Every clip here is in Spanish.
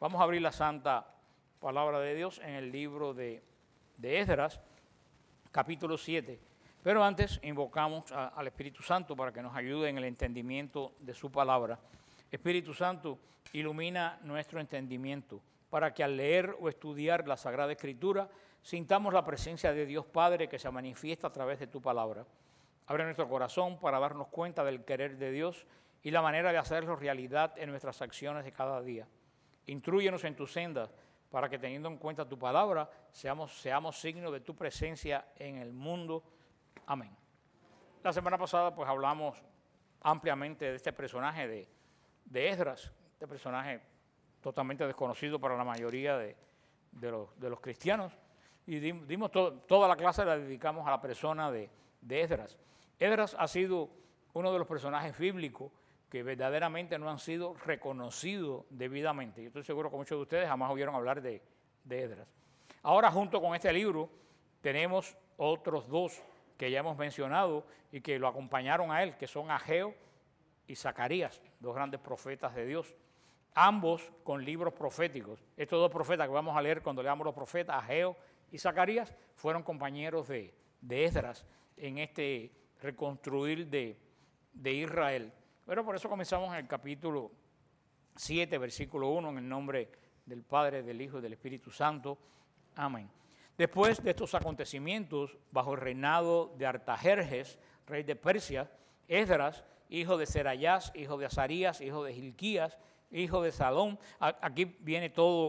Vamos a abrir la santa palabra de Dios en el libro de Esdras, capítulo 7. Pero antes invocamos al Espíritu Santo para que nos ayude en el entendimiento de su palabra. Espíritu Santo, ilumina nuestro entendimiento para que al leer o estudiar la Sagrada Escritura sintamos la presencia de Dios Padre que se manifiesta a través de tu palabra. Abre nuestro corazón para darnos cuenta del querer de Dios y la manera de hacerlo realidad en nuestras acciones de cada día. Intrúyenos en tus sendas para que, teniendo en cuenta tu palabra, seamos signo de tu presencia en el mundo. Amén. La semana pasada pues hablamos ampliamente de este personaje de Esdras, este personaje totalmente desconocido para la mayoría de los cristianos, y dimos toda la clase la dedicamos a la persona de Esdras. Esdras ha sido uno de los personajes bíblicos que verdaderamente no han sido reconocidos debidamente. Yo estoy seguro que muchos de ustedes jamás oyeron hablar de Esdras. Ahora, junto con este libro, tenemos otros dos que ya hemos mencionado y que lo acompañaron a él, que son Ageo y Zacarías, dos grandes profetas de Dios, ambos con libros proféticos. Estos dos profetas que vamos a leer cuando leamos los profetas, Ageo y Zacarías, fueron compañeros de Esdras en este reconstruir de Israel. Pero por eso comenzamos en el capítulo 7, versículo 1, en el nombre del Padre, del Hijo y del Espíritu Santo. Amén. Después de estos acontecimientos, bajo el reinado de Artajerjes, rey de Persia, Esdras, hijo de Serayas, hijo de Azarías, hijo de Hilquías, hijo de Salón. Aquí viene todo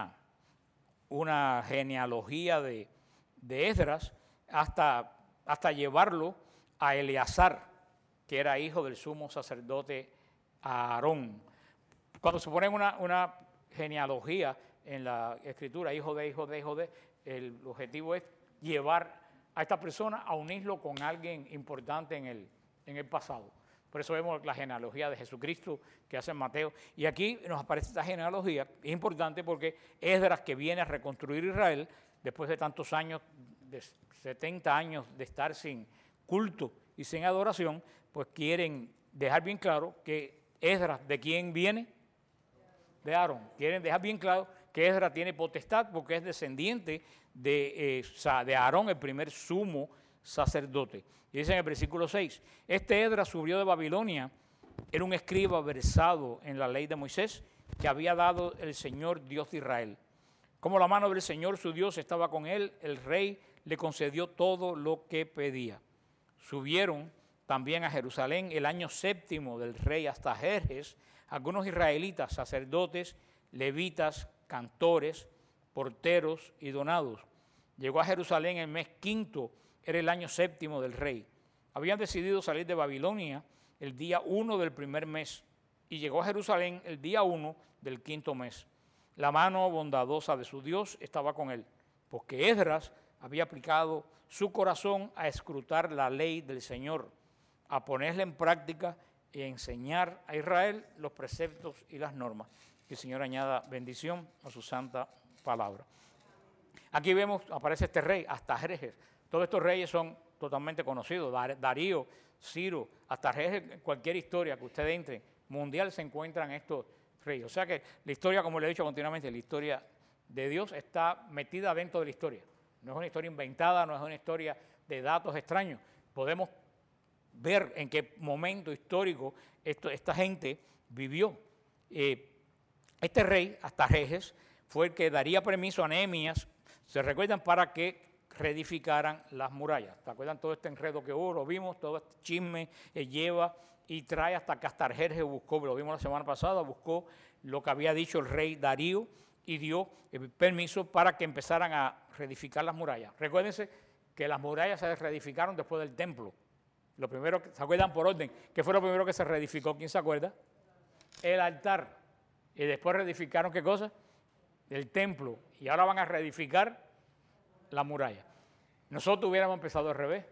una genealogía de Esdras hasta llevarlo a Eleazar, que era hijo del sumo sacerdote Aarón. Cuando se pone una genealogía en la Escritura, hijo de, el objetivo es llevar a esta persona a unirlo con alguien importante en el pasado. Por eso vemos la genealogía de Jesucristo que hace Mateo. Y aquí nos aparece esta genealogía. Es importante porque Esdras, que viene a reconstruir Israel, después de tantos años, de 70 años de estar sin culto y sin adoración, pues quieren dejar bien claro que Esdras, ¿de quién viene? De Aarón. Quieren dejar bien claro que Esdras tiene potestad porque es descendiente de Aarón, el primer sumo sacerdote. Y dice en el versículo 6, este Esdras subió de Babilonia, era un escriba versado en la ley de Moisés que había dado el Señor Dios de Israel. Como la mano del Señor su Dios estaba con él, el rey le concedió todo lo que pedía. Subieron también a Jerusalén el año 7 del rey Artajerjes algunos israelitas, sacerdotes, levitas, cantores, porteros y donados. Llegó a Jerusalén el mes 5, era el año 7 del rey. Habían decidido salir de Babilonia el día 1 del primer mes y llegó a Jerusalén el día 1 del 5º mes. La mano bondadosa de su Dios estaba con él, porque Esdras había aplicado su corazón a escrutar la ley del Señor, a ponerla en práctica y a enseñar a Israel los preceptos y las normas. Que el Señor añada bendición a su santa palabra. Aquí vemos, aparece este rey, Artajerjes. Todos estos reyes son totalmente conocidos. Darío, Ciro, Artajerjes, cualquier historia que usted entre mundial se encuentran estos reyes. O sea que la historia, como le he dicho continuamente, la historia de Dios está metida dentro de la historia. No es una historia inventada, no es una historia de datos extraños. Podemos ver en qué momento histórico esta gente vivió. Este rey, Artajerjes, fue el que daría permiso a Nehemías, se recuerdan, para que reedificaran las murallas. ¿Se acuerdan todo este enredo que hubo? Lo vimos, todo este chisme lleva y trae hasta que Artajerjes buscó, lo vimos la semana pasada, buscó lo que había dicho el rey Darío y dio permiso para que empezaran a reedificar las murallas. Recuérdense que las murallas se reedificaron después del templo. Lo primero, ¿se acuerdan por orden? ¿Qué fue lo primero que se reedificó? ¿Quién se acuerda? El altar. Y después reedificaron, ¿qué cosa? El templo. Y ahora van a reedificar la muralla. Nosotros hubiéramos empezado al revés.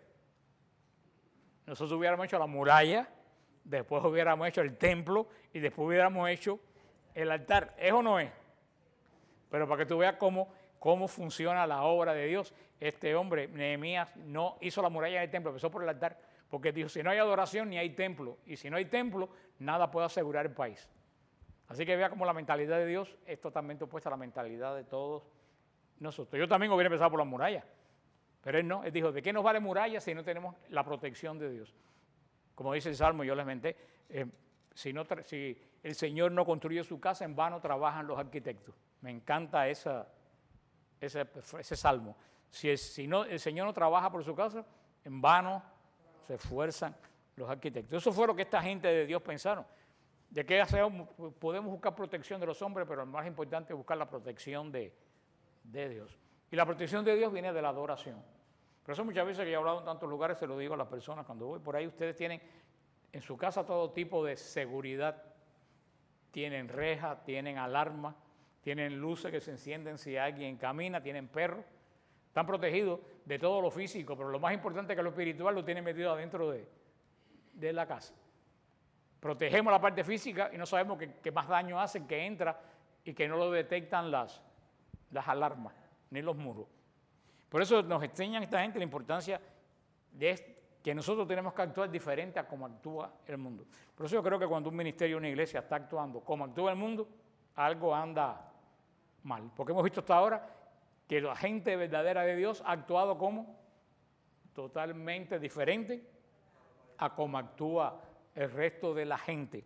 Nosotros hubiéramos hecho la muralla, después hubiéramos hecho el templo y después hubiéramos hecho el altar. ¿Es o no es? Pero para que tú veas cómo funciona la obra de Dios. Este hombre, Nehemías, no hizo la muralla del templo, empezó por el altar. Porque dijo, si no hay adoración, ni hay templo. Y si no hay templo, nada puede asegurar el país. Así que vea como la mentalidad de Dios es totalmente opuesta a la mentalidad de todos nosotros. Yo también hubiera empezado por las murallas, pero él no, él dijo, ¿de qué nos vale murallas si no tenemos la protección de Dios? Como dice el Salmo, yo les menté, si el Señor no construye su casa, en vano trabajan los arquitectos. Me encanta ese Salmo. Si el Señor no trabaja por su casa, en vano se esfuerzan los arquitectos. Eso fue lo que esta gente de Dios pensaron. ¿De qué hacemos? Podemos buscar protección de los hombres, pero lo más importante es buscar la protección de Dios. Y la protección de Dios viene de la adoración. Por eso muchas veces que yo he hablado en tantos lugares, se lo digo a las personas, cuando voy por ahí, ustedes tienen en su casa todo tipo de seguridad. Tienen rejas, tienen alarma, tienen luces que se encienden si alguien camina, tienen perros. Están protegidos de todo lo físico, pero lo más importante es que lo espiritual lo tienen metido adentro de la casa. Protegemos la parte física y no sabemos que más daño hacen, que entra y que no lo detectan las alarmas ni los muros. Por eso nos enseñan esta gente la importancia de que nosotros tenemos que actuar diferente a cómo actúa el mundo. Por eso yo creo que cuando un ministerio o una iglesia está actuando como actúa el mundo, algo anda mal. Porque hemos visto hasta ahora que la gente verdadera de Dios ha actuado como totalmente diferente a cómo actúa el resto de la gente.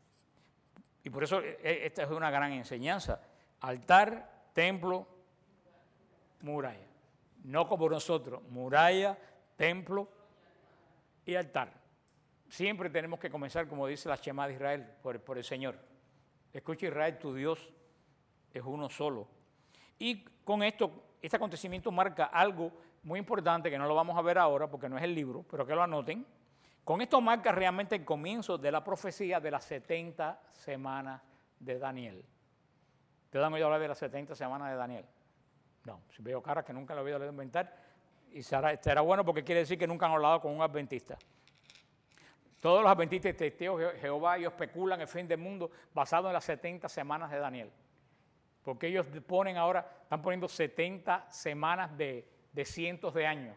Y por eso esta es una gran enseñanza. Altar, templo, muralla. No como nosotros, muralla, templo y altar. Siempre tenemos que comenzar, como dice la Shema de Israel, por el Señor. Escucha Israel, tu Dios es uno solo. Y con esto, este acontecimiento marca algo muy importante que no lo vamos a ver ahora porque no es el libro, pero que lo anoten. Con esto marca realmente el comienzo de la profecía de las 70 semanas de Daniel. ¿Te han oído hablar de las 70 semanas de Daniel? No, si veo caras que nunca lo he oído inventar, y será bueno porque quiere decir que nunca han hablado con un adventista. Todos los adventistas testeos Jehová, ellos especulan el fin del mundo basado en las 70 semanas de Daniel. Porque ellos están poniendo 70 semanas de cientos de años.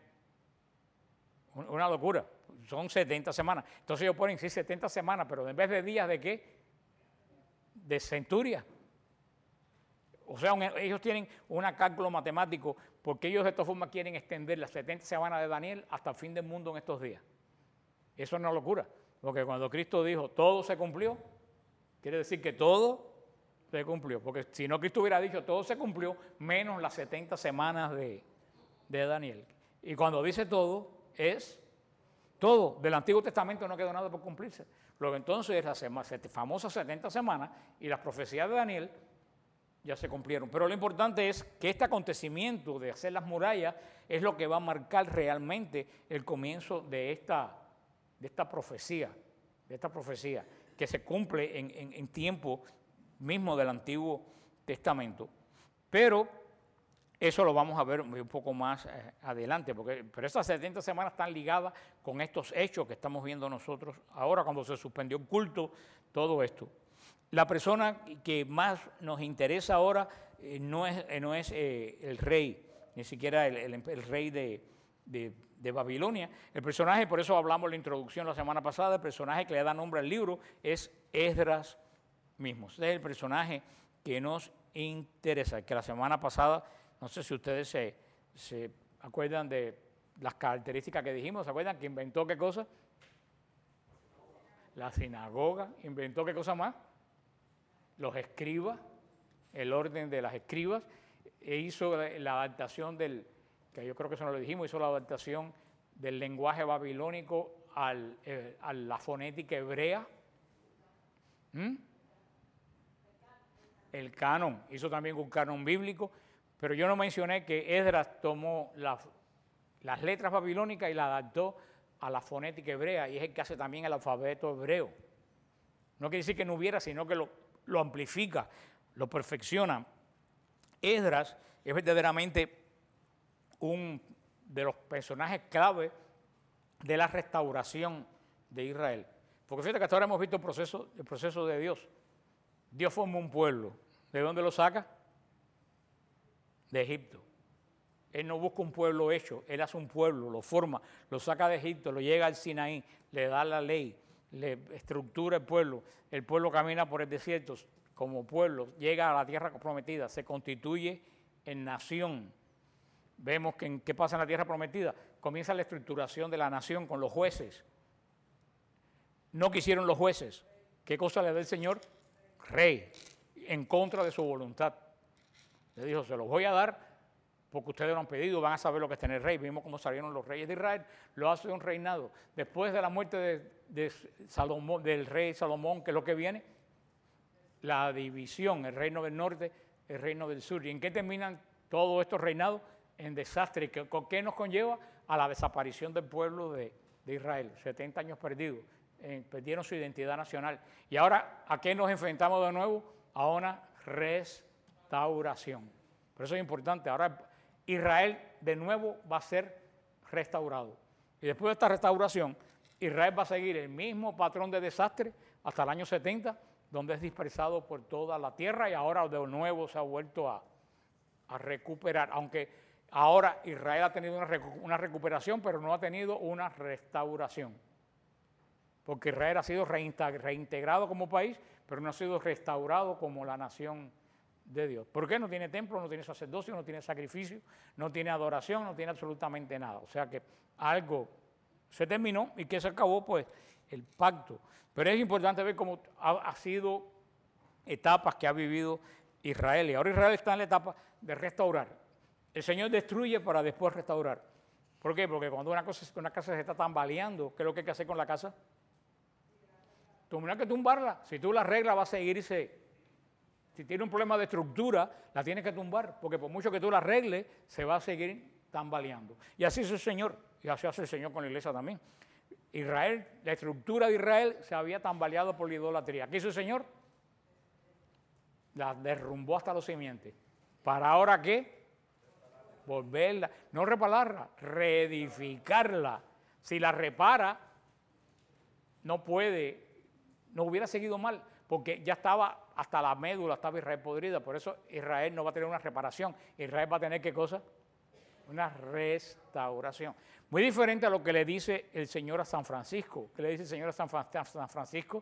Una locura, son 70 semanas. Entonces ellos ponen, sí, 70 semanas, pero en vez de días, ¿de qué? De centurias. O sea, ellos tienen un cálculo matemático porque ellos de todas formas quieren extender las 70 semanas de Daniel hasta el fin del mundo en estos días. Eso es una locura, porque cuando Cristo dijo todo se cumplió, quiere decir que todo se cumplió. Porque si no, Cristo hubiera dicho todo se cumplió menos las 70 semanas de Daniel. Y cuando dice todo, es todo. Del Antiguo Testamento no quedó nada por cumplirse. Luego entonces las famosas 70 semanas y las profecías de Daniel ya se cumplieron. Pero lo importante es que este acontecimiento de hacer las murallas es lo que va a marcar realmente el comienzo de esta profecía, que se cumple en tiempo mismo del Antiguo Testamento. Pero eso lo vamos a ver un poco más adelante, pero estas 70 semanas están ligadas con estos hechos que estamos viendo nosotros ahora, cuando se suspendió el culto, todo esto. La persona que más nos interesa ahora no es el rey, ni siquiera el rey de Babilonia. El personaje, por eso hablamos en la introducción la semana pasada, el personaje que le da nombre al libro es Esdras mismo. Este es el personaje que nos interesa, que la semana pasada, no sé si ustedes se acuerdan de las características que dijimos, ¿se acuerdan? Que inventó qué cosa? La sinagoga, inventó qué cosa más? Los escribas, el orden de las escribas, e hizo la adaptación que yo creo que eso no lo dijimos, hizo la adaptación del lenguaje babilónico a la fonética hebrea. El canon, hizo también un canon bíblico, pero yo no mencioné que Esdras tomó las letras babilónicas y las adaptó a la fonética hebrea, y es el que hace también el alfabeto hebreo. No quiere decir que no hubiera, sino que lo amplifica, lo perfecciona. Esdras es verdaderamente un de los personajes clave de la restauración de Israel. Porque fíjate que hasta ahora hemos visto el proceso de Dios. Dios forma un pueblo. ¿De dónde lo saca? De Egipto. Él no busca un pueblo hecho, Él hace un pueblo, lo forma, lo saca de Egipto, lo llega al Sinaí, le da la ley, le estructura el pueblo camina por el desierto, como pueblo, llega a la tierra prometida, se constituye en nación. Vemos que ¿qué pasa en la tierra prometida? Comienza la estructuración de la nación con los jueces. No quisieron los jueces. ¿Qué cosa le da el Señor? Rey, en contra de su voluntad. Le dijo, se los voy a dar porque ustedes lo han pedido, van a saber lo que es tener rey. Vimos cómo salieron los reyes de Israel, lo hace un reinado. Después de la muerte de Salomón, del rey Salomón, que es lo que viene, la división, el reino del norte, el reino del sur. ¿Y en qué terminan todos estos reinados? En desastre. ¿Con qué nos conlleva? A la desaparición del pueblo de Israel, 70 años perdidos. Perdieron su identidad nacional. Y ahora, ¿a qué nos enfrentamos de nuevo? A una restauración. Por eso es importante. Ahora Israel de nuevo va a ser restaurado. Y después de esta restauración, Israel va a seguir el mismo patrón de desastre hasta el año 70, donde es dispersado por toda la tierra y ahora de nuevo se ha vuelto a recuperar. Aunque ahora Israel ha tenido una recuperación, pero no ha tenido una restauración. Porque Israel ha sido reintegrado como país, pero no ha sido restaurado como la nación de Dios. ¿Por qué? No tiene templo, no tiene sacerdocio, no tiene sacrificio, no tiene adoración, no tiene absolutamente nada. O sea que algo se terminó y que se acabó, pues, el pacto. Pero es importante ver cómo ha sido etapas que ha vivido Israel. Y ahora Israel está en la etapa de restaurar. El Señor destruye para después restaurar. ¿Por qué? Porque cuando una casa se está tambaleando, ¿qué es lo que hay que hacer con la casa? Tienes que tumbarla. Si tú la arreglas, va a seguirse. Si tiene un problema de estructura, la tienes que tumbar, porque por mucho que tú la arregles, se va a seguir tambaleando. Y así hizo el Señor, y así hace el Señor con la iglesia también. Israel, la estructura de Israel se había tambaleado por la idolatría. ¿Qué hizo el Señor? La derrumbó hasta los cimientos. ¿Para ahora qué? Volverla, no repararla, reedificarla. Si la repara, no puede, no hubiera seguido mal, porque ya estaba hasta la médula, estaba Israel podrida. Por eso Israel no va a tener una reparación. Israel va a tener, ¿qué cosa? Una restauración. Muy diferente a lo que le dice el Señor a San Francisco. ¿Qué le dice el Señor a San Francisco?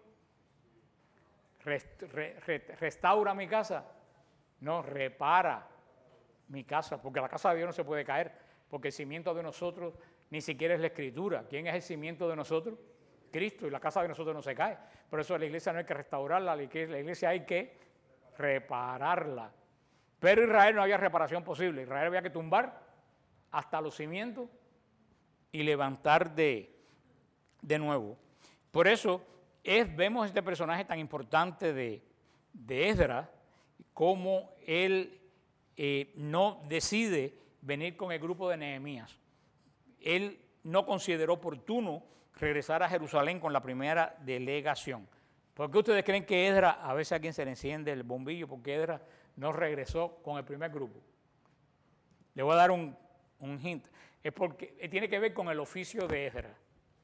Restaura mi casa. No, repara mi casa, porque la casa de Dios no se puede caer, porque el cimiento de nosotros ni siquiera es la Escritura. ¿Quién es el cimiento de nosotros? Cristo, y la casa de nosotros no se cae. Por eso la iglesia no hay que restaurarla, la iglesia hay que repararla. Pero Israel no había reparación posible. Israel había que tumbar hasta los cimientos y levantar de nuevo. Por eso vemos este personaje tan importante de Esdras, cómo él no decide venir con el grupo de Nehemías. Él no consideró oportuno regresar a Jerusalén con la primera delegación. ¿Por qué ustedes creen que Esdras, a veces a quien se le enciende el bombillo, porque Esdras no regresó con el primer grupo? Le voy a dar un hint. Es porque tiene que ver con el oficio de Esdras.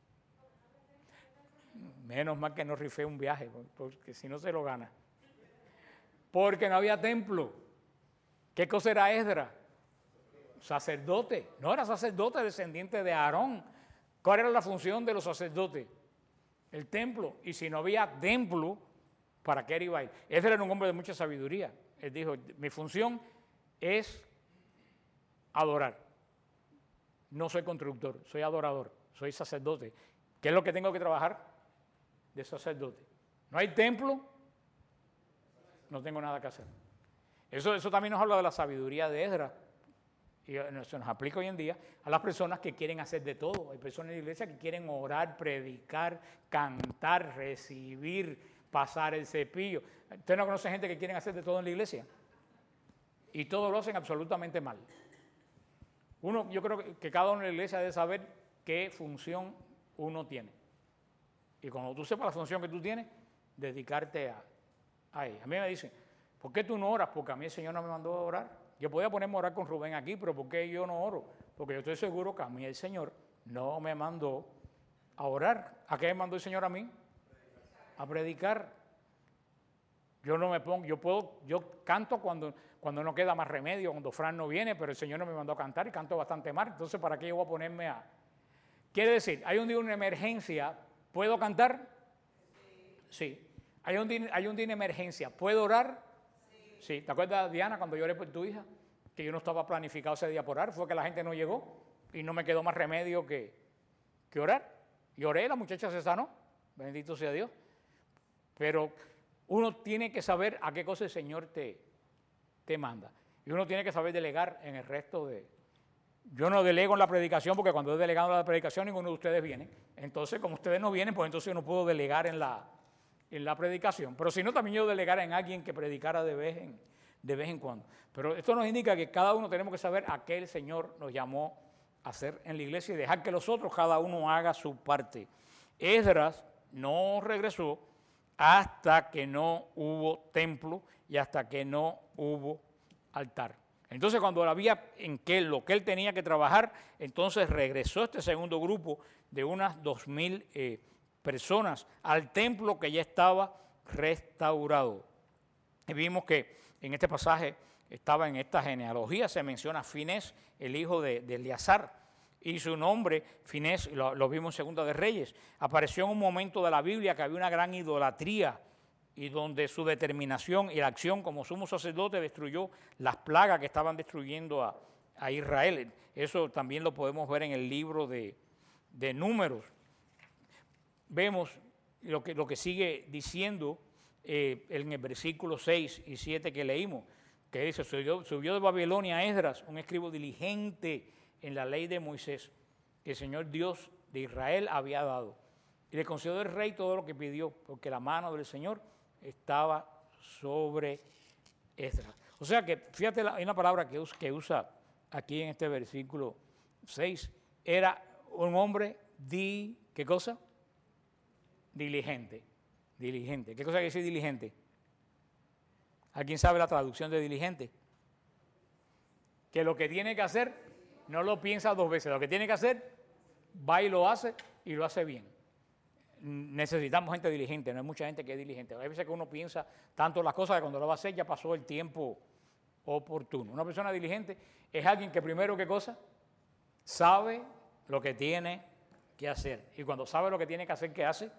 Menos mal que no rifé un viaje, porque si no se lo gana. Porque no había templo. ¿Qué cosa era Esdras? Sacerdote. No era sacerdote, descendiente de Aarón. ¿Cuál era la función de los sacerdotes? El templo. Y si no había templo, ¿para qué iba a ir? Esdras era un hombre de mucha sabiduría. Él dijo, mi función es adorar. No soy constructor, soy adorador, soy sacerdote. ¿Qué es lo que tengo que trabajar? De sacerdote. No hay templo, no tengo nada que hacer. Eso también nos habla de la sabiduría de Esdras. Y eso nos aplica hoy en día a las personas que quieren hacer de todo. Hay personas en la iglesia que quieren orar, predicar, cantar, recibir, pasar el cepillo. ¿Usted no conoce gente que quieren hacer de todo en la iglesia? Y todo lo hacen absolutamente mal. Yo creo que cada uno en la iglesia debe saber qué función uno tiene. Y cuando tú sepas la función que tú tienes, dedicarte a ella. A mí me dicen, ¿por qué tú no oras? Porque a mí el Señor no me mandó a orar. Yo podía ponerme a orar con Rubén aquí, pero ¿por qué yo no oro? Porque yo estoy seguro que a mí el Señor no me mandó a orar. ¿A qué me mandó el Señor a mí? A predicar. Yo no me pongo, yo canto cuando no queda más remedio, cuando Fran no viene, pero el Señor no me mandó a cantar y canto bastante mal. Entonces, ¿para qué yo voy a ponerme a...? Quiere decir, hay un día una emergencia, ¿puedo cantar? Sí. Hay un día de emergencia. ¿Puedo orar? Sí. ¿Te acuerdas, Diana, cuando yo oré por tu hija? Que yo no estaba planificado ese día por orar. Fue que la gente no llegó y no me quedó más remedio que orar. Y oré, la muchacha se sanó. Bendito sea Dios. Pero uno tiene que saber a qué cosa el Señor te manda. Y uno tiene que saber delegar en el resto de... Yo no delego en la predicación porque cuando he delegado en la predicación ninguno de ustedes viene. Entonces, como ustedes no vienen, pues entonces yo no puedo delegar en la predicación. Pero si no, también yo delegara en alguien que predicara de vez en cuando. Pero esto nos indica que cada uno tenemos que saber a qué el Señor nos llamó a hacer en la iglesia y dejar que los otros, cada uno haga su parte. Esdras no regresó hasta que no hubo templo y hasta que no hubo altar. Entonces, cuando había lo que él tenía que trabajar, entonces regresó este segundo grupo de unas 2,000 personas al templo que ya estaba restaurado. Y vimos que en este pasaje estaba en esta genealogía, se menciona Finés, el hijo de Eleazar, y su nombre, Finés, lo vimos en Segunda de Reyes, apareció en un momento de la Biblia que había una gran idolatría y donde su determinación y la acción como sumo sacerdote destruyó las plagas que estaban destruyendo a Israel. Eso también lo podemos ver en el libro de Números. Vemos lo que sigue diciendo en el versículo 6 y 7 que leímos, que dice, subió de Babilonia Esdras, un escriba diligente en la ley de Moisés, que el Señor Dios de Israel había dado. Y le concedió el rey todo lo que pidió, porque la mano del Señor estaba sobre Esdras. O sea que, fíjate, hay una palabra que usa aquí en este versículo 6, era un hombre ¿qué cosa? Diligente. Diligente. ¿Qué cosa quiere decir diligente? ¿Alguien sabe la traducción de diligente? Que lo que tiene que hacer, no lo piensa dos veces, lo que tiene que hacer, va y lo hace bien. Necesitamos gente diligente, no hay mucha gente que es diligente. Hay veces que uno piensa tanto las cosas que cuando lo va a hacer ya pasó el tiempo oportuno. Una persona diligente es alguien que primero, ¿qué cosa? Sabe lo que tiene que hacer. Y cuando sabe lo que tiene que hacer, ¿qué hace?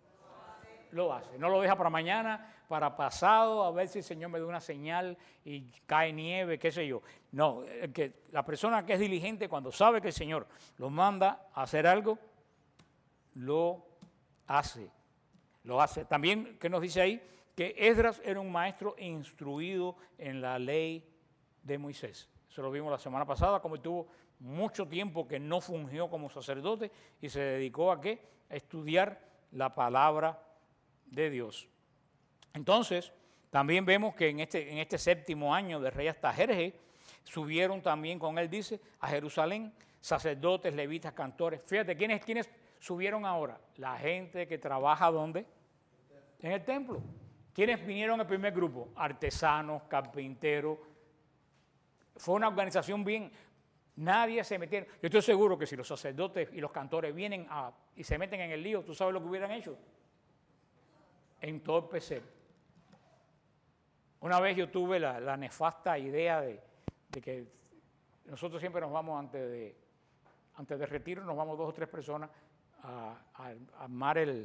Lo hace. No lo deja para mañana, para pasado, a ver si el Señor me da una señal y cae nieve, qué sé yo. No, la persona que es diligente cuando sabe que el Señor lo manda a hacer algo, lo hace. También, ¿qué nos dice ahí? Que Esdras era un maestro instruido en la ley de Moisés. Eso lo vimos la semana pasada, como tuvo mucho tiempo que no fungió como sacerdote y se dedicó ¿a qué? A estudiar la palabra de Dios. Entonces, también vemos que en este séptimo año de rey Artajerjes, subieron también con él, dice, a Jerusalén, sacerdotes, levitas, cantores. Fíjate, ¿quiénes subieron ahora? La gente que trabaja, ¿dónde? En el templo. ¿Quiénes vinieron en el primer grupo? Artesanos, carpinteros. Fue una organización bien. Nadie se metieron. Yo estoy seguro que si los sacerdotes y los cantores vienen y se meten en el lío, ¿tú sabes lo que hubieran hecho? Entorpecer. Una vez yo tuve la nefasta idea de que nosotros siempre nos vamos antes de retiro, nos vamos 2 o 3 personas a armar el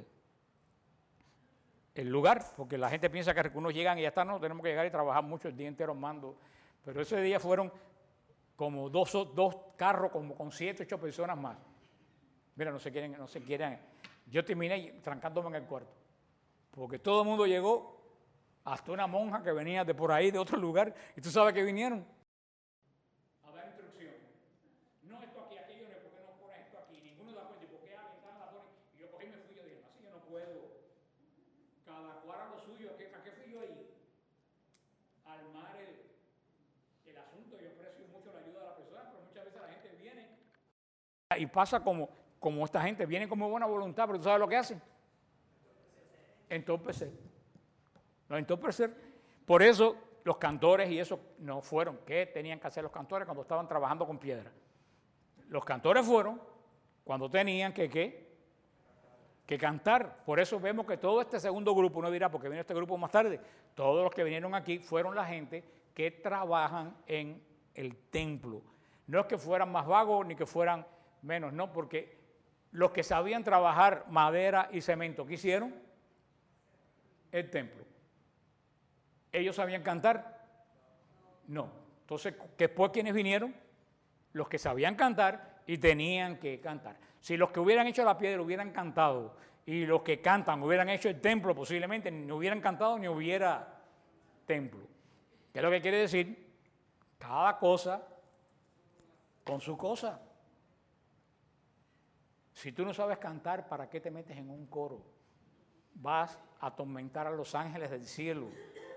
lugar, porque la gente piensa que algunos llegan y ya está, no, tenemos que llegar y trabajar mucho el día entero armando. Pero ese día fueron como dos carros como con 7, 8 personas más. Mira, no se quieren. Yo terminé trancándome en el cuarto, porque todo el mundo llegó, hasta una monja que venía de por ahí, de otro lugar, y tú sabes que vinieron a dar instrucción. No, esto aquí, aquello, ¿por qué no pones esto aquí? Ninguno da cuenta, ¿y por qué a la ventana la ponen? Y yo cogí y me fui, yo dije, así yo no puedo. Cada cual a lo suyo, ¿a qué fui yo ahí? Armar el asunto. Yo aprecio mucho la ayuda de la persona, pero muchas veces la gente viene y pasa como esta gente, viene como buena voluntad, pero ¿tú sabes lo que hacen? Entorpecer. No, entorpecer. Por eso los cantores y eso no fueron. ¿Qué tenían que hacer los cantores cuando estaban trabajando con piedra? Los cantores fueron cuando tenían que cantar. Por eso vemos que todo este segundo grupo, uno dirá, porque vino este grupo más tarde, todos los que vinieron aquí fueron la gente que trabajan en el templo. No es que fueran más vagos ni que fueran menos, no, porque los que sabían trabajar madera y cemento, ¿qué hicieron? el templo. ¿Ellos sabían cantar? No. Entonces, después, ¿quiénes vinieron? Los que sabían cantar y tenían que cantar. Si los que hubieran hecho la piedra hubieran cantado y los que cantan hubieran hecho el templo, posiblemente ni hubieran cantado ni hubiera templo. ¿Qué es lo que quiere decir? Cada cosa con su cosa. Si tú no sabes cantar, ¿para qué te metes en un coro? Vas a atormentar a los ángeles del cielo.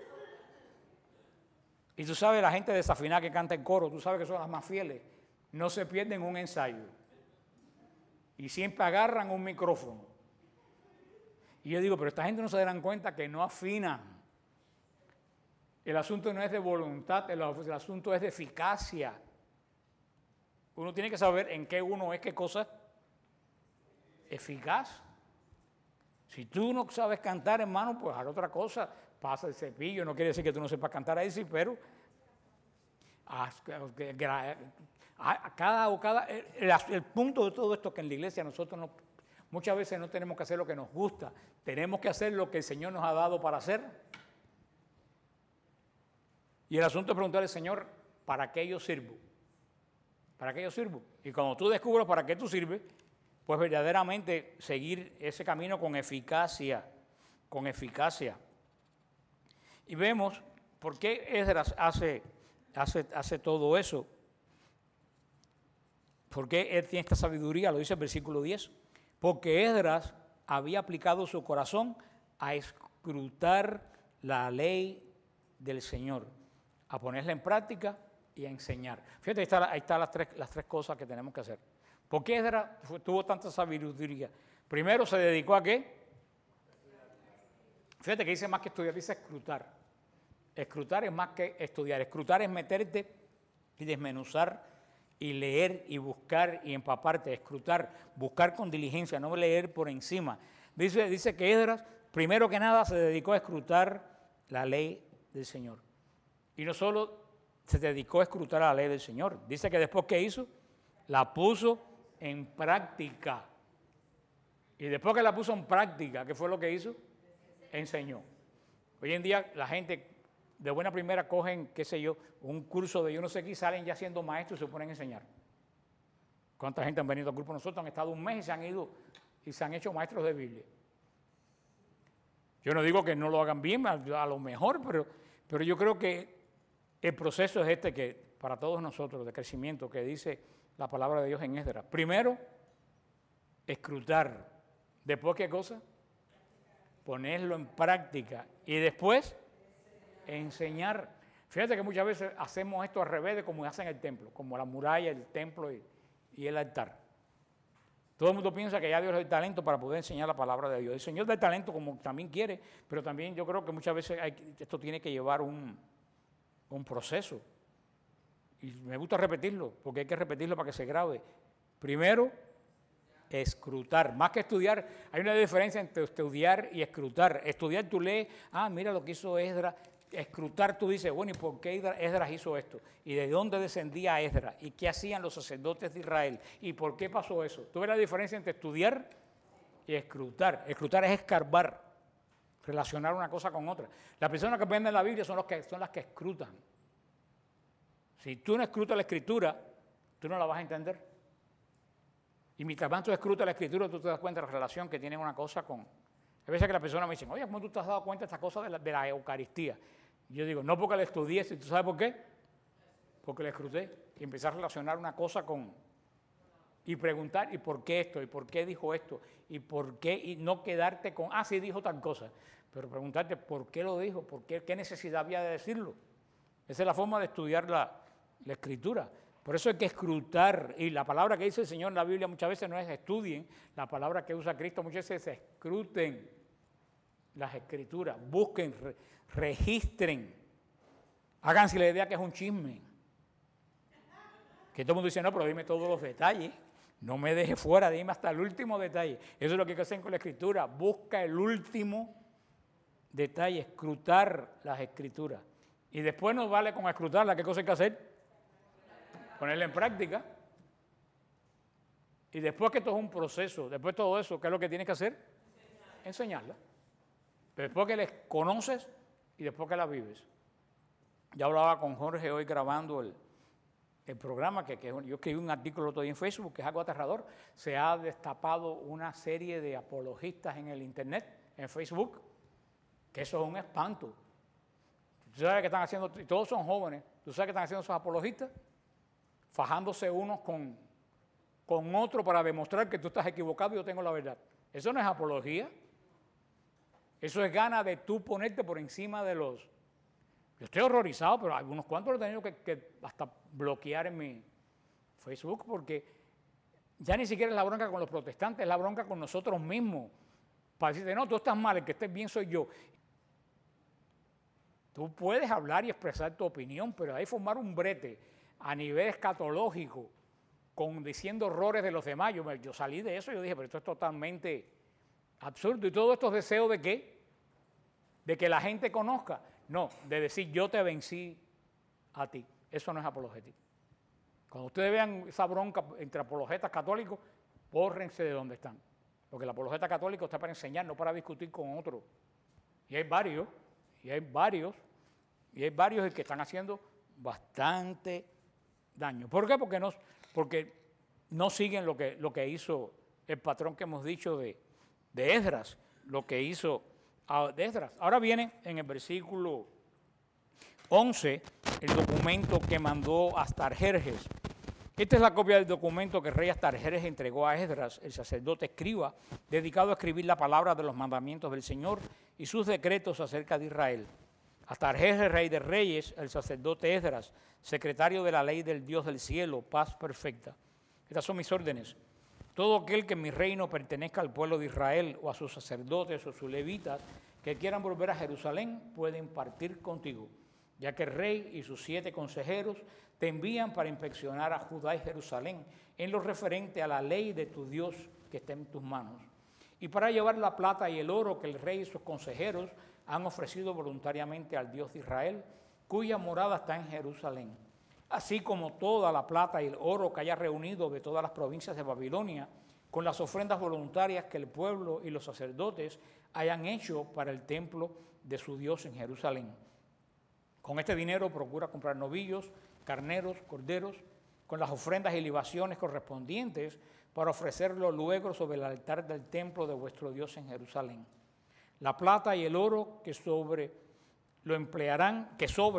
Y tú sabes, la gente desafinada que canta en coro, tú sabes que son las más fieles, no se pierden un ensayo. Y siempre agarran un micrófono. Y yo digo, pero esta gente no se darán cuenta que no afinan. El asunto no es de voluntad, el asunto es de eficacia. Uno tiene que saber en qué uno es, qué cosa eficaz. Si tú no sabes cantar, hermano, pues haz otra cosa. Pasa el cepillo, no quiere decir que tú no sepas cantar ahí, sí, pero el punto de todo esto es que en la iglesia nosotros muchas veces no tenemos que hacer lo que nos gusta, tenemos que hacer lo que el Señor nos ha dado para hacer. Y el asunto es preguntarle al Señor, ¿para qué yo sirvo? ¿Para qué yo sirvo? Y cuando tú descubras para qué tú sirves, pues verdaderamente seguir ese camino con eficacia, con eficacia. Y vemos por qué Esdras hace todo eso. ¿Por qué él tiene esta sabiduría? Lo dice el versículo 10. Porque Esdras había aplicado su corazón a escrutar la ley del Señor, a ponerla en práctica y a enseñar. Fíjate, ahí están las tres cosas que tenemos que hacer. ¿Por qué Esdras tuvo tanta sabiduría? Primero se dedicó a ¿qué? Fíjate que dice más que estudiar, dice escrutar. Escrutar es más que estudiar. Escrutar es meterte y desmenuzar y leer y buscar y empaparte. Escrutar, buscar con diligencia, no leer por encima. Dice que Esdras, primero que nada, se dedicó a escrutar la ley del Señor. Y no solo se dedicó a escrutar la ley del Señor. Dice que después que hizo, la puso en práctica. Y después que la puso en práctica, ¿qué fue lo que hizo? Enseñó. Hoy en día la gente de buena primera cogen, qué sé yo, un curso de yo no sé qué y salen ya siendo maestros y se ponen a enseñar. ¿Cuánta gente han venido al grupo? Nosotros han estado un mes y se han ido y se han hecho maestros de Biblia. Yo no digo que no lo hagan bien, a lo mejor, pero yo creo que el proceso es este que para todos nosotros de crecimiento que dice la palabra de Dios en Esdras. Primero, escrutar. Después, ¿qué cosa? Ponerlo en práctica. Y después, enseñar. Fíjate que muchas veces hacemos esto al revés de como hacen el templo, como la muralla, el templo y el altar. Todo el mundo piensa que ya Dios es el talento para poder enseñar la palabra de Dios. El Señor da el talento como también quiere, pero también yo creo que muchas veces esto tiene que llevar un proceso. Y me gusta repetirlo, porque hay que repetirlo para que se grabe. Primero, escrutar. Más que estudiar, hay una diferencia entre estudiar y escrutar. Estudiar tú lees, mira lo que hizo Esdras. Escrutar tú dices, bueno, ¿y por qué Esdras hizo esto? ¿Y de dónde descendía Esdras? ¿Y qué hacían los sacerdotes de Israel? ¿Y por qué pasó eso? ¿Tú ves la diferencia entre estudiar y escrutar? Escrutar es escarbar, relacionar una cosa con otra. Las personas que aprenden la Biblia son las que escrutan. Si tú no escrutas la Escritura, tú no la vas a entender. Y mientras más tú escrutas la Escritura, tú te das cuenta de la relación que tiene una cosa con... Hay veces que las personas me dicen, oye, ¿cómo tú te has dado cuenta de esta cosa de la Eucaristía? Y yo digo, no porque la estudié, ¿tú sabes por qué? Porque la escruté y empecé a relacionar una cosa con... Y preguntar, ¿y por qué esto? ¿Y por qué dijo esto? ¿Y por qué? Y no quedarte con, sí dijo tal cosa. Pero preguntarte, ¿por qué lo dijo? ¿Por qué? ¿Qué necesidad había de decirlo? Esa es la forma de estudiar la Escritura. Por eso hay que escrutar. Y la palabra que dice el Señor en la Biblia muchas veces no es estudien. La palabra que usa Cristo muchas veces es escruten las Escrituras. Busquen, registren. Háganse la idea que es un chisme. Que todo el mundo dice, no, pero dime todos los detalles. No me dejes fuera, dime hasta el último detalle. Eso es lo que hay que hacer con la Escritura. Busca el último detalle, escrutar las Escrituras. Y después nos vale con escrutarla. ¿Qué cosa hay que hacer? Ponerla en práctica. Y después que esto es un proceso, después de todo eso, ¿qué es lo que tienes que hacer? Enseñarla. después que les conoces y después que las vives. Ya hablaba con Jorge hoy grabando el programa, yo escribí un artículo otro día en Facebook, que es algo aterrador. Se ha destapado una serie de apologistas en el Internet, en Facebook, que eso es un espanto. ¿Tú sabes qué están haciendo? Y todos son jóvenes. ¿Tú sabes qué están haciendo esos apologistas? Fajándose unos con otro para demostrar que tú estás equivocado y yo tengo la verdad. Eso no es apología. Eso es gana de tú ponerte por encima de los... Yo estoy horrorizado, pero hay unos cuantos lo he tenido que hasta bloquear en mi Facebook, porque ya ni siquiera es la bronca con los protestantes, es la bronca con nosotros mismos. Para decirte, no, tú estás mal, el que estés bien soy yo. Tú puedes hablar y expresar tu opinión, pero hay formar un brete a nivel escatológico, diciendo horrores de los demás. Yo salí de eso y yo dije, pero esto es totalmente absurdo. ¿Y todos estos deseos de qué? De que la gente conozca. No, de decir yo te vencí a ti. Eso no es apologética. Cuando ustedes vean esa bronca entre apologetas católicos, bórrense de donde están. Porque el apologeta católico está para enseñar, no para discutir con otro. Y hay varios que están haciendo bastante daño. ¿Por qué? Porque no siguen lo que hizo el patrón que hemos dicho de Esdras, lo que hizo de Esdras. Ahora viene en el versículo 11 el documento que mandó Astarjerjes. Esta es la copia del documento que el rey Astarjerjes entregó a Esdras, el sacerdote escriba, dedicado a escribir la palabra de los mandamientos del Señor y sus decretos acerca de Israel. Astarjerjes, rey de reyes, el sacerdote Esdras, secretario de la ley del Dios del cielo, paz perfecta. Estas son mis órdenes. Todo aquel que en mi reino pertenezca al pueblo de Israel o a sus sacerdotes o sus levitas que quieran volver a Jerusalén pueden partir contigo, ya que el rey y sus 7 consejeros te envían para inspeccionar a Judá y Jerusalén en lo referente a la ley de tu Dios que está en tus manos, y para llevar la plata y el oro que el rey y sus consejeros han ofrecido voluntariamente al Dios de Israel, cuya morada está en Jerusalén, así como toda la plata y el oro que haya reunido de todas las provincias de Babilonia, con las ofrendas voluntarias que el pueblo y los sacerdotes hayan hecho para el templo de su Dios en Jerusalén. Con este dinero procura comprar novillos, carneros, corderos, con las ofrendas y libaciones correspondientes para ofrecerlo luego sobre el altar del templo de vuestro Dios en Jerusalén. La plata y el oro que sobre lo emplearán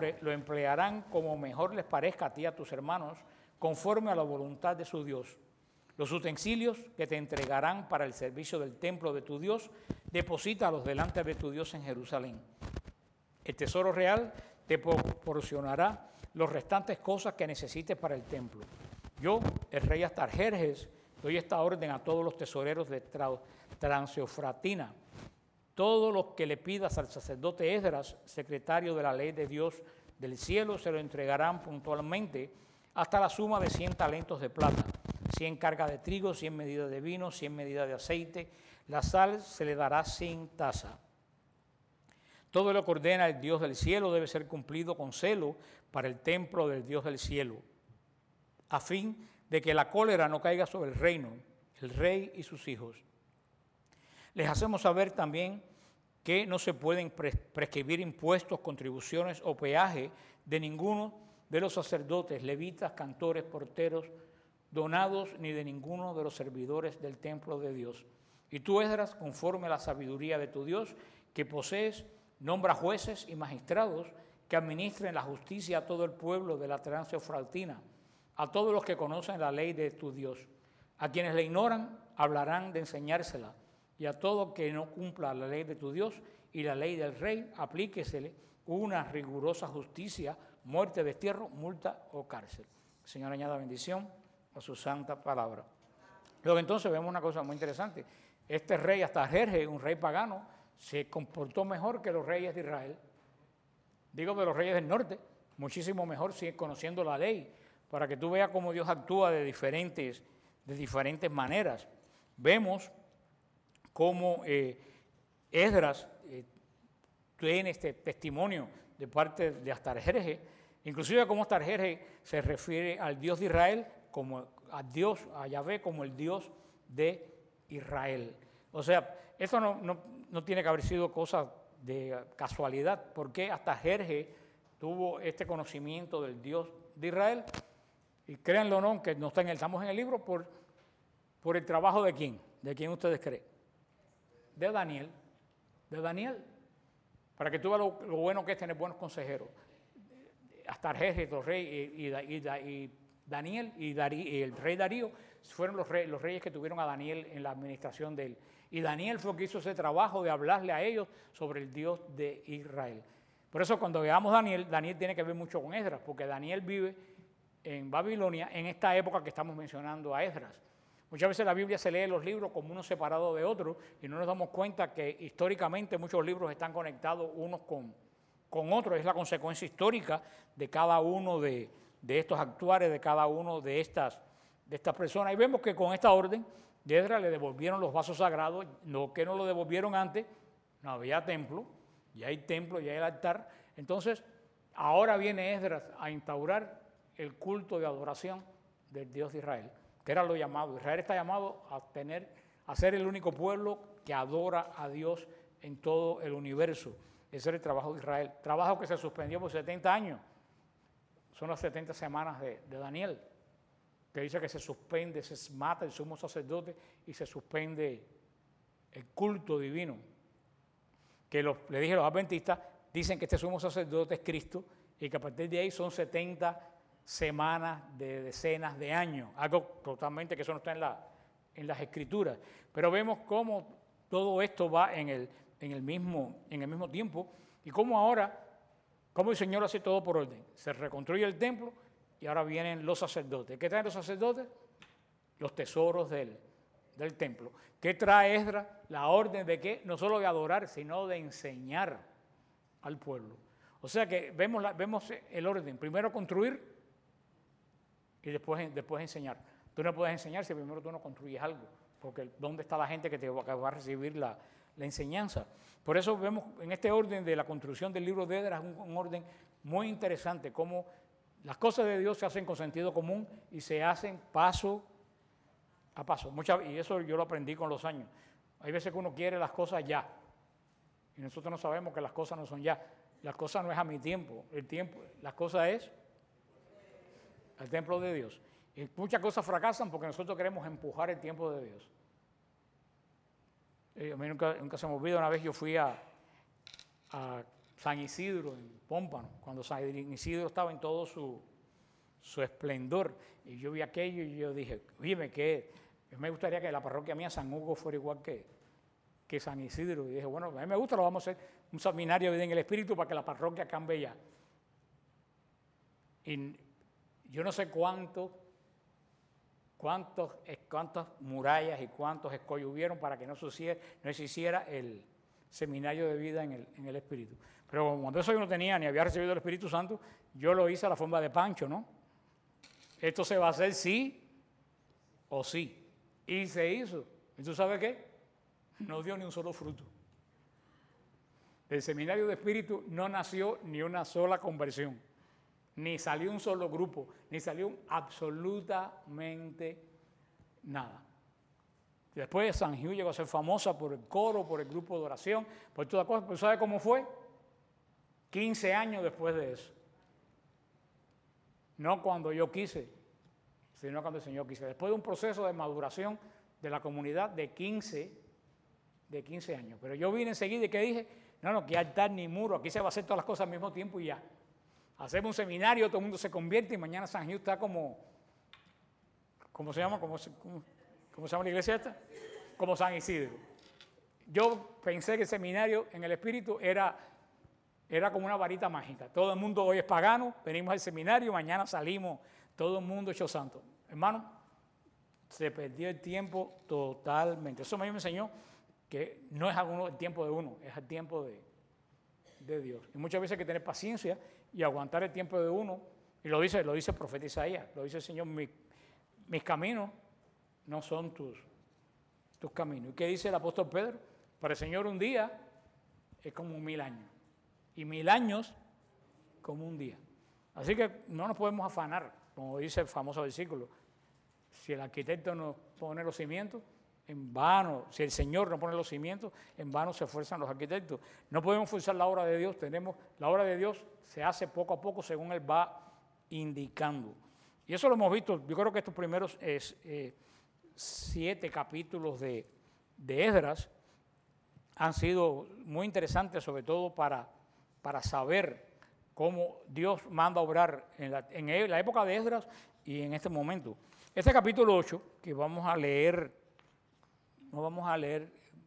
como mejor les parezca a ti y a tus hermanos, conforme a la voluntad de su Dios. Los utensilios que te entregarán para el servicio del templo de tu Dios, deposítalos delante de tu Dios en Jerusalén. El tesoro real te proporcionará las restantes cosas que necesites para el templo. Yo, el rey Astarjerjes, doy esta orden a todos los tesoreros de Transeufratina. Todo lo que le pidas al sacerdote Esdras, secretario de la ley de Dios del cielo, se lo entregarán puntualmente hasta la suma de 100 talentos de plata, 100 cargas de trigo, 100 medidas de vino, 100 medidas de aceite. La sal se le dará sin tasa. Todo lo que ordena el Dios del cielo debe ser cumplido con celo para el templo del Dios del cielo, a fin de que la cólera no caiga sobre el reino, el rey y sus hijos. Les hacemos saber también que no se pueden prescribir impuestos, contribuciones o peaje de ninguno de los sacerdotes, levitas, cantores, porteros, donados, ni de ninguno de los servidores del templo de Dios. Y tú, Esdras, conforme a la sabiduría de tu Dios que posees, nombra jueces y magistrados que administren la justicia a todo el pueblo de la Transeufratina, a todos los que conocen la ley de tu Dios. A quienes la ignoran, hablarán de enseñársela, y a todo que no cumpla la ley de tu Dios y la ley del rey, aplíquesele una rigurosa justicia, muerte, destierro, multa o cárcel. Señor, añada bendición a su santa palabra. Luego entonces vemos una cosa muy interesante. Este rey Astarjerjes, un rey pagano, se comportó mejor que los reyes de Israel. Digo de los reyes del norte, muchísimo mejor, sigue conociendo la ley, para que tú veas cómo Dios actúa de diferentes maneras. Vemos cómo Esdras tiene este testimonio de parte de Astarjerjes, inclusive cómo Astarjerjes se refiere al Dios de Israel como a Yahvé como el Dios de Israel. O sea, esto no tiene que haber sido cosa de casualidad, porque hasta Jerjes tuvo este conocimiento del Dios de Israel. Y créanlo o no, que no estamos en el libro por el trabajo de quién. ¿De quién ustedes creen? De Daniel. De Daniel. Para que tú veas lo bueno que es tener buenos consejeros. Hasta Jerjes, los reyes, y Daniel y el rey Darío fueron los reyes que tuvieron a Daniel en la administración de él. Y Daniel fue el que hizo ese trabajo de hablarle a ellos sobre el Dios de Israel. Por eso cuando veamos Daniel tiene que ver mucho con Esdras, porque Daniel vive en Babilonia en esta época que estamos mencionando a Esdras. Muchas veces la Biblia se lee los libros como uno separado de otro y no nos damos cuenta que históricamente muchos libros están conectados unos con otros. Es la consecuencia histórica de cada uno de estos actuares, de cada uno de estas personas. Y vemos que con esta orden de Esdras le devolvieron los vasos sagrados, no que no lo devolvieron antes, no había templo, ya hay templo, ya hay el altar. Entonces, ahora viene Esdras a instaurar el culto de adoración del Dios de Israel, que era lo llamado. Israel está llamado a ser el único pueblo que adora a Dios en todo el universo. Ese era el trabajo de Israel. Trabajo que se suspendió por 70 años. Son las 70 semanas de Daniel, que dice que se suspende, se mata el sumo sacerdote y se suspende el culto divino. Que le dije a los adventistas, dicen que este sumo sacerdote es Cristo y que a partir de ahí son 70 semanas de decenas de años. Algo totalmente que eso no está en las escrituras. Pero vemos cómo todo esto va en el mismo tiempo y cómo ahora, cómo el Señor hace todo por orden. Se reconstruye el templo y ahora vienen los sacerdotes. ¿Qué traen los sacerdotes? Los tesoros del templo. ¿Qué trae Esdras? La orden de qué? No solo de adorar, sino de enseñar al pueblo. O sea que vemos el orden. Primero construir y después enseñar. Tú no puedes enseñar si primero tú no construyes algo, porque ¿dónde está la gente que va a recibir la enseñanza? Por eso vemos en este orden de la construcción del libro de Esdras un orden muy interesante, cómo las cosas de Dios se hacen con sentido común y se hacen paso a paso. Y eso yo lo aprendí con los años. Hay veces que uno quiere las cosas ya y nosotros no sabemos que las cosas no son ya. Las cosas no es a mi tiempo, las cosas es el templo de Dios. Y muchas cosas fracasan porque nosotros queremos empujar el tiempo de Dios. A mí nunca se me olvida, una vez yo fui a San Isidro, en Pómpano, cuando San Isidro estaba en todo su esplendor. Y yo vi aquello y yo dije, oye, me gustaría que la parroquia mía, San Hugo, fuera igual que San Isidro. Y dije, bueno, a mí me gusta, lo vamos a hacer un seminario de vida en el Espíritu para que la parroquia cambie ya. Y yo no sé cuántas murallas y cuántos escollos hubieron para que no se hiciera el seminario de vida en el Espíritu. Pero cuando eso yo no tenía ni había recibido el Espíritu Santo, yo lo hice a la forma de Pancho, ¿no? Esto se va a hacer sí o sí. Y se hizo. ¿Y tú sabes qué? No dio ni un solo fruto. Del seminario de Espíritu no nació ni una sola conversión. Ni salió un solo grupo, ni salió absolutamente nada. Después San Hugh llegó a ser famosa por el coro, por el grupo de oración, por todas las cosas. ¿Pero sabe cómo fue? 15 años después de eso. No cuando yo quise, sino cuando el Señor quise. Después de un proceso de maduración de la comunidad de 15 años. Pero yo vine enseguida y que dije, no, que altar ni muro, aquí se va a hacer todas las cosas al mismo tiempo y ya. Hacemos un seminario, todo el mundo se convierte y mañana San Hugh está ¿cómo se llama? ¿Cómo se llama la iglesia esta? Como San Isidro. Yo pensé que el seminario en el Espíritu era como una varita mágica. Todo el mundo hoy es pagano, venimos al seminario, mañana salimos, todo el mundo hecho santo. Hermano, se perdió el tiempo totalmente. Eso a mí me enseñó que no es el tiempo de uno, es el tiempo de Dios. Y muchas veces hay que tener paciencia y aguantar el tiempo de uno. Y lo dice el profeta Isaías, lo dice el Señor, mis caminos no son tus caminos. ¿Y qué dice el apóstol Pedro? Para el Señor un día es como 1000 años. Y 1000 años como un día. Así que no nos podemos afanar, como dice el famoso versículo. Si el arquitecto nos pone los cimientos, en vano, si el Señor no pone los cimientos, en vano se esfuerzan los arquitectos. No podemos forzar la obra de Dios, la obra de Dios se hace poco a poco según Él va indicando. Y eso lo hemos visto, yo creo que estos primeros 7 capítulos de Esdras han sido muy interesantes, sobre todo para saber cómo Dios manda a obrar en la época de Esdras y en este momento. Este capítulo 8, que vamos a leer, vamos a ver,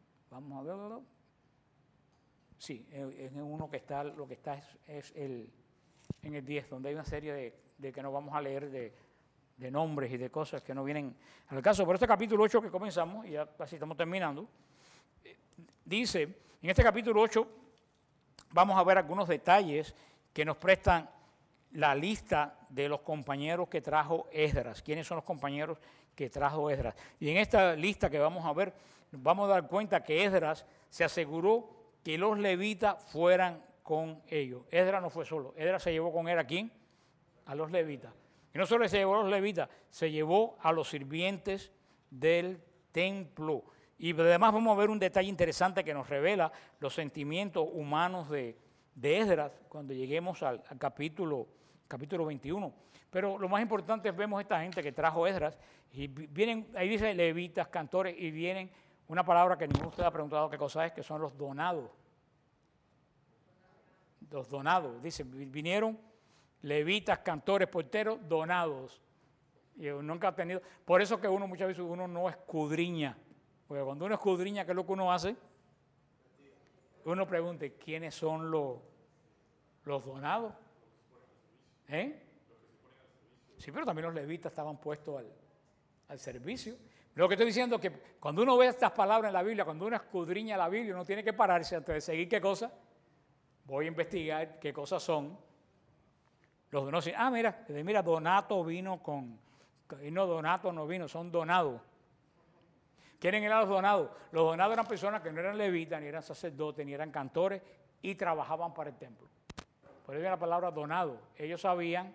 sí, es uno que está, lo que está es en el 10, donde hay una serie de que no vamos a leer de nombres y de cosas que no vienen al caso. Pero este capítulo 8 que comenzamos, y ya casi estamos terminando, dice, en este capítulo 8 vamos a ver algunos detalles que nos prestan la lista de los compañeros que trajo Esdras. ¿Quiénes son los compañeros que trajo Esdras? Y en esta lista que vamos a ver, nos vamos a dar cuenta que Esdras se aseguró que los levitas fueran con ellos. Esdras no fue solo. Esdras se llevó con él ¿a quién? A los levitas. Y no solo se llevó a los levitas, se llevó a los sirvientes del templo. Y además vamos a ver un detalle interesante que nos revela los sentimientos humanos de Esdras cuando lleguemos al capítulo 21. Pero lo más importante es vemos esta gente que trajo Esdras y vienen, ahí dice levitas, cantores, y vienen una palabra que ninguno de ustedes ha preguntado qué cosa es, que son los donados. Los donados, dice, vinieron levitas, cantores, porteros, donados. Y nunca ha tenido, por eso que muchas veces uno no escudriña, porque cuando uno escudriña, ¿qué es lo que uno hace? Uno pregunta, ¿quiénes son los donados? Sí, pero también los levitas estaban puestos al servicio. Lo que estoy diciendo es que cuando uno ve estas palabras en la Biblia, cuando uno escudriña la Biblia, uno tiene que pararse antes de seguir qué cosa. Voy a investigar qué cosas son los donados. Mira, Donato vino y no, Donato no vino, son donados. ¿Quiénes eran los donados? Los donados eran personas que no eran levitas, ni eran sacerdotes, ni eran cantores, y trabajaban para el templo. Por eso viene la palabra donado. Ellos habían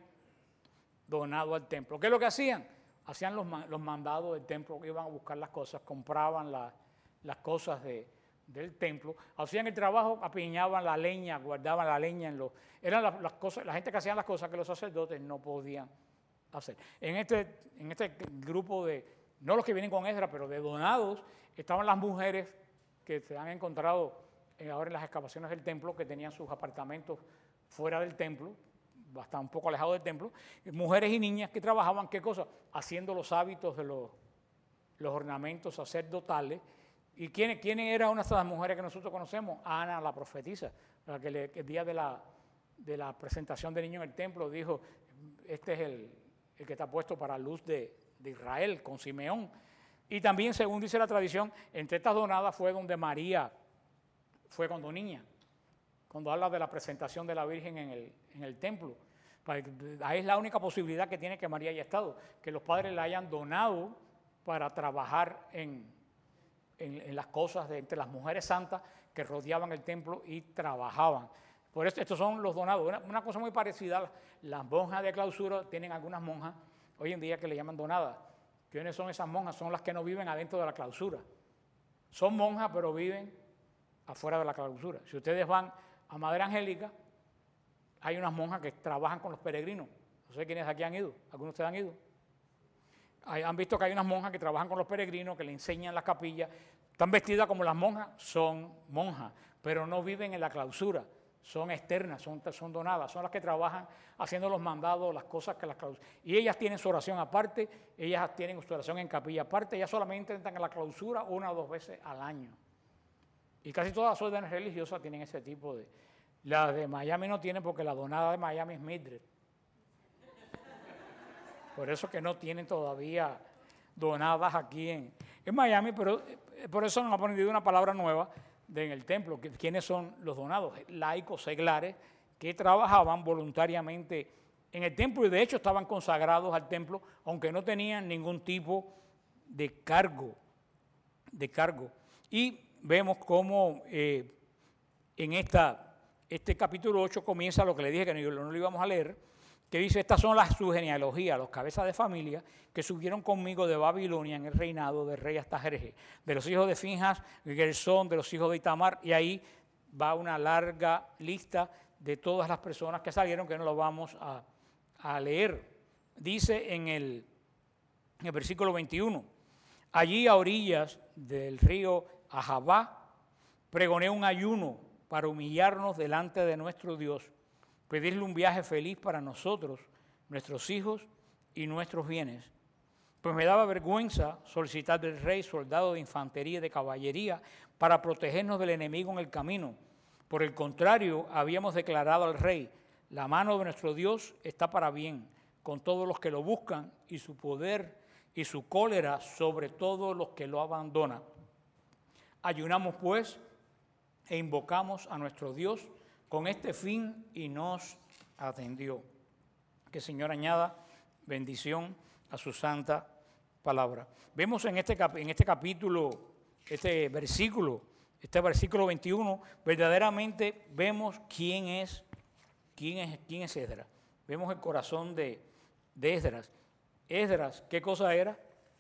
donado al templo. ¿Qué es lo que hacían? Hacían los mandados del templo, iban a buscar las cosas, compraban las cosas del templo, hacían el trabajo, apiñaban la leña, guardaban la leña eran las cosas, la gente que hacían las cosas que los sacerdotes no podían hacer. En este grupo no los que vienen con Esdras, pero de donados, estaban las mujeres que se han encontrado ahora en las excavaciones del templo, que tenían sus apartamentos fuera del templo, bastante un poco alejados del templo, mujeres y niñas que trabajaban, ¿qué cosa? Haciendo los hábitos de los ornamentos sacerdotales. ¿Y quién era una de esas mujeres que nosotros conocemos? Ana, la profetisa, la que el día de la presentación del niño en el templo dijo, este es el que está puesto para la luz de Israel, con Simeón. Y también, según dice la tradición, entre estas donadas fue donde María fue cuando niña, cuando habla de la presentación de la Virgen en el templo. Ahí es la única posibilidad que tiene que María haya estado, que los padres la hayan donado para trabajar en las cosas entre las mujeres santas que rodeaban el templo y trabajaban. Por eso estos son los donados. Una cosa muy parecida, las monjas de clausura tienen algunas monjas hoy en día que le llaman donadas. ¿Quiénes son esas monjas? Son las que no viven adentro de la clausura. Son monjas, pero viven afuera de la clausura. Si ustedes van a Madre Angélica, hay unas monjas que trabajan con los peregrinos. No sé quiénes aquí han ido. ¿Algunos de ustedes han ido? Han visto que hay unas monjas que trabajan con los peregrinos, que le enseñan las capillas. Están vestidas como las monjas, son monjas, pero no viven en la clausura. Son externas, son donadas, son las que trabajan haciendo los mandados, las cosas que las clausuras. Y ellas tienen su oración aparte, ellas tienen su oración en capilla aparte, ellas solamente entran en la clausura 1 o 2 veces al año. Y casi todas las órdenes religiosas tienen ese tipo de... Las de Miami no tienen porque la donada de Miami es Mildred. Por eso que no tienen todavía donadas aquí en Miami, pero por eso nos han aprendido una palabra nueva en el templo. ¿Quiénes son los donados? Laicos, seglares, que trabajaban voluntariamente en el templo y de hecho estaban consagrados al templo, aunque no tenían ningún tipo de cargo. Y vemos cómo en este capítulo 8 comienza lo que le dije que no lo íbamos a leer, que dice, estas son su genealogía, los cabezas de familia que subieron conmigo de Babilonia en el reinado del rey Astajerjes, de los hijos de Finjas, Gersón, de los hijos de Itamar, y ahí va una larga lista de todas las personas que salieron, que no lo vamos a leer. Dice en el versículo 21, allí a orillas del río Ahabá, pregoné un ayuno para humillarnos delante de nuestro Dios, pedirle un viaje feliz para nosotros, nuestros hijos y nuestros bienes. Pues me daba vergüenza solicitar del rey soldados de infantería y de caballería para protegernos del enemigo en el camino. Por el contrario, habíamos declarado al rey, la mano de nuestro Dios está para bien, con todos los que lo buscan, y su poder y su cólera sobre todos los que lo abandonan. Ayunamos pues e invocamos a nuestro Dios con este fin y nos atendió. Que el Señor añada bendición a su santa palabra. Vemos en este capítulo, este versículo 21, verdaderamente vemos quién es Esdras. Vemos el corazón de Esdras. Esdras, ¿qué cosa era?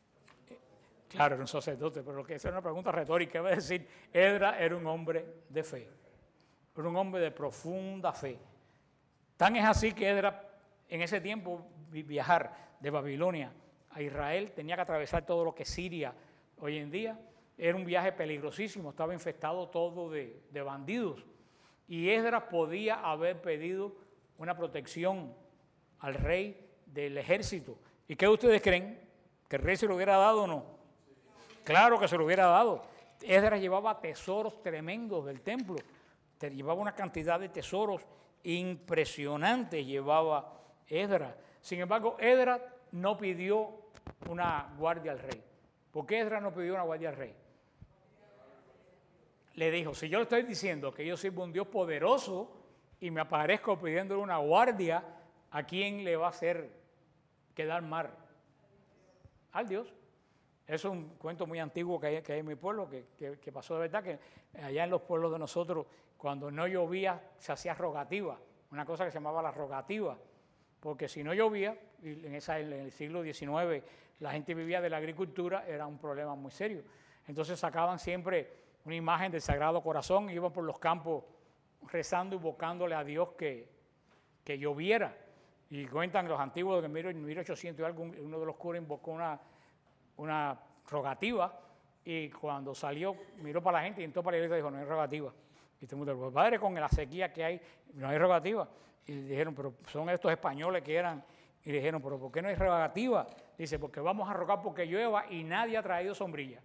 Claro, era un sacerdote, pero esa es una pregunta retórica. Es decir, Esdras era un hombre de fe. Era un hombre de profunda fe. Tan es así que Esdras, en ese tiempo, viajar de Babilonia a Israel, tenía que atravesar todo lo que es Siria hoy en día. Era un viaje peligrosísimo, estaba infestado todo de bandidos. Y Esdras podía haber pedido una protección al rey del ejército. ¿Y qué ustedes creen? ¿Que el rey se lo hubiera dado o no? Claro que se lo hubiera dado. Esdras llevaba tesoros tremendos del templo. Llevaba una cantidad de tesoros impresionantes, llevaba Esdras. Sin embargo, Esdras no pidió una guardia al rey. ¿Por qué Esdras no pidió una guardia al rey? Le dijo, si yo le estoy diciendo que yo sirvo a un Dios poderoso y me aparezco pidiéndole una guardia, ¿a quién le va a hacer quedar mal? Al Dios. Eso es un cuento muy antiguo que hay en mi pueblo, que pasó de verdad, que allá en los pueblos de nosotros, cuando no llovía, se hacía rogativa, una cosa que se llamaba la rogativa, porque si no llovía, y en el siglo XIX la gente vivía de la agricultura, era un problema muy serio. Entonces sacaban siempre una imagen del Sagrado Corazón y iban por los campos rezando, invocándole a Dios que lloviera. Y cuentan los antiguos que en 1800 y algo, uno de los curas invocó una rogativa, y cuando salió, miró para la gente y entró para la iglesia y dijo, no hay rogativa. Y todo el mundo dijo, padre, con la sequía que hay, no hay rogativa. Y le dijeron, pero son estos españoles que eran, y le dijeron, pero ¿por qué no hay rogativa? Dice, porque vamos a rogar porque llueva y nadie ha traído sombrilla.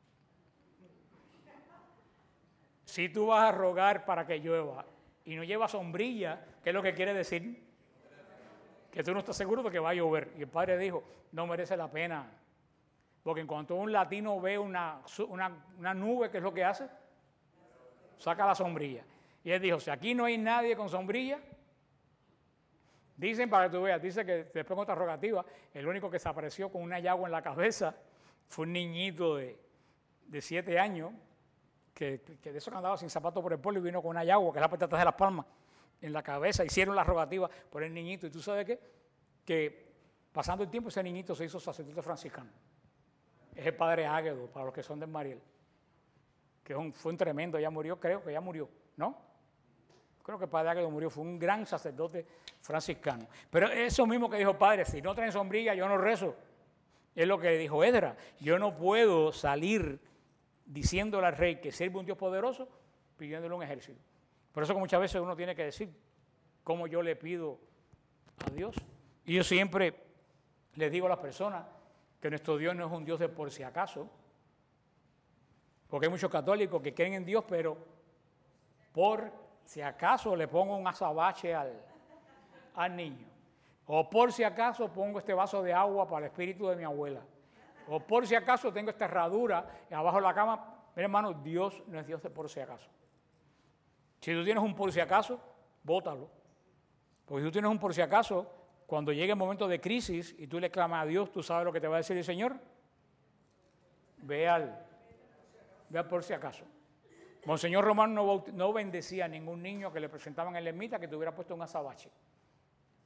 Si tú vas a rogar para que llueva y no llevas sombrilla, ¿qué es lo que quiere decir? Que tú no estás seguro de que va a llover. Y el padre dijo, no merece la pena. Porque en cuanto un latino ve una nube, ¿qué es lo que hace? Saca la sombrilla. Y él dijo, si aquí no hay nadie con sombrilla, dicen, para que tú veas, dice que después con otra rogativa, el único que se apareció con una yagua en la cabeza fue un niñito de 7 años, que de eso que andaba sin zapatos por el pueblo y vino con una yagua, que es la parte de atrás de las palmas, en la cabeza. Hicieron la rogativa por el niñito. ¿Y tú sabes qué? Que pasando el tiempo ese niñito se hizo sacerdote franciscano. Es el padre Águedo, para los que son del Mariel, que fue un tremendo, ya murió, creo que ya murió, ¿no? Creo que el padre Águedo murió, fue un gran sacerdote franciscano. Pero eso mismo que dijo el padre, si no traen sombrilla, yo no rezo. Es lo que dijo Esdras, yo no puedo salir diciéndole al rey que sirve un Dios poderoso, pidiéndole un ejército. Por eso que muchas veces uno tiene que decir cómo yo le pido a Dios. Y yo siempre les digo a las personas que nuestro Dios no es un Dios de por si acaso, porque hay muchos católicos que creen en Dios, pero por si acaso le pongo un azabache al niño, o por si acaso pongo este vaso de agua para el espíritu de mi abuela, o por si acaso tengo esta herradura abajo de la cama. Mira, hermano, Dios no es Dios de por si acaso. Si tú tienes un por si acaso, bótalo. Porque si tú tienes un por si acaso, cuando llegue el momento de crisis y tú le clamas a Dios, tú sabes lo que te va a decir el Señor. Ve por si acaso. Monseñor Román no bendecía a ningún niño que le presentaban en la ermita que tuviera puesto un azabache.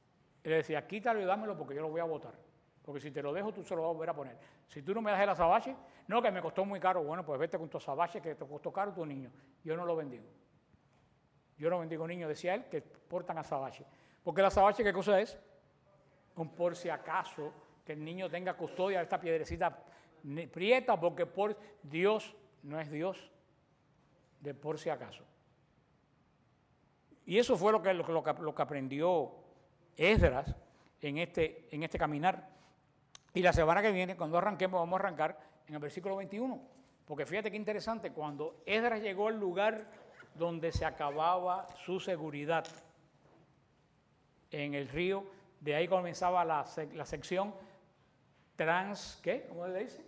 Él decía, quítalo y dámelo porque yo lo voy a botar. Porque si te lo dejo, tú se lo vas a volver a poner. Si tú no me das el azabache, no, que me costó muy caro. Bueno, pues vete con tu azabache que te costó caro tu niño. Yo no lo bendigo. Yo no bendigo niños, decía él, que portan azabache. Porque el azabache, ¿qué cosa es? Un por si acaso, que el niño tenga custodia de esta piedrecita prieta, porque por Dios no es Dios de por si acaso. Y eso fue lo que aprendió Esdras en este caminar. Y la semana que viene, cuando arranquemos, vamos a arrancar en el versículo 21. Porque fíjate qué interesante, cuando Esdras llegó al lugar donde se acababa su seguridad, en el río, de ahí comenzaba la sección ¿qué? ¿Cómo le dice?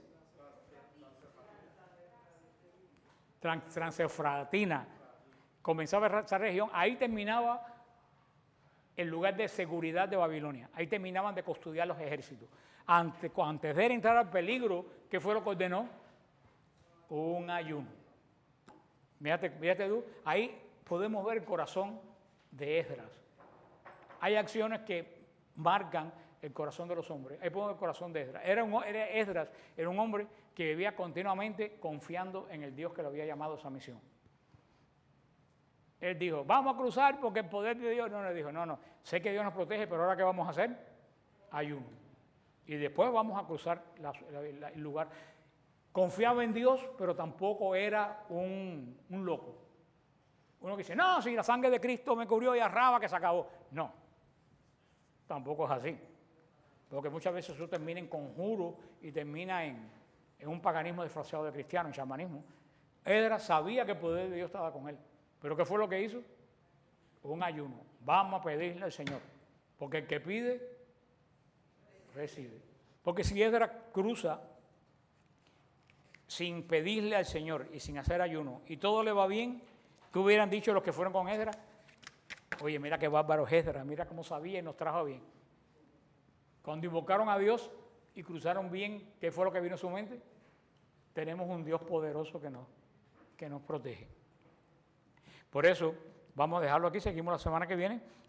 Transeufratina. Comenzaba esa región, ahí terminaba el lugar de seguridad de Babilonia. Ahí terminaban de custodiar los ejércitos. Antes de entrar al peligro, ¿qué fue lo que ordenó? Un ayuno. Fíjate tú, ahí podemos ver el corazón de Esdras. Hay acciones que marcan el corazón de los hombres. Ahí podemos ver el corazón de Esdras. Esdras era un hombre que vivía continuamente confiando en el Dios que lo había llamado a esa misión. Él dijo, vamos a cruzar porque el poder de Dios. No, le dijo, no, sé que Dios nos protege, pero ahora ¿qué vamos a hacer? Ayuno. Y después vamos a cruzar el lugar. Confiaba en Dios, pero tampoco era un loco. Uno que dice, no, si la sangre de Cristo me cubrió y arraba que se acabó. No, tampoco es así. Porque muchas veces eso termina en conjuro y termina en un paganismo disfrazado de cristiano, en chamanismo. Esdras sabía que el poder de Dios estaba con él. ¿Pero qué fue lo que hizo? Un ayuno. Vamos a pedirle al Señor. Porque el que pide, recibe. Porque si Esdras cruza sin pedirle al Señor y sin hacer ayuno, y todo le va bien, ¿qué hubieran dicho los que fueron con Esdras? Oye, mira qué bárbaro Esdras, mira cómo sabía y nos trajo bien. Cuando invocaron a Dios y cruzaron bien, ¿qué fue lo que vino a su mente? Tenemos un Dios poderoso que nos protege. Por eso, vamos a dejarlo aquí, seguimos la semana que viene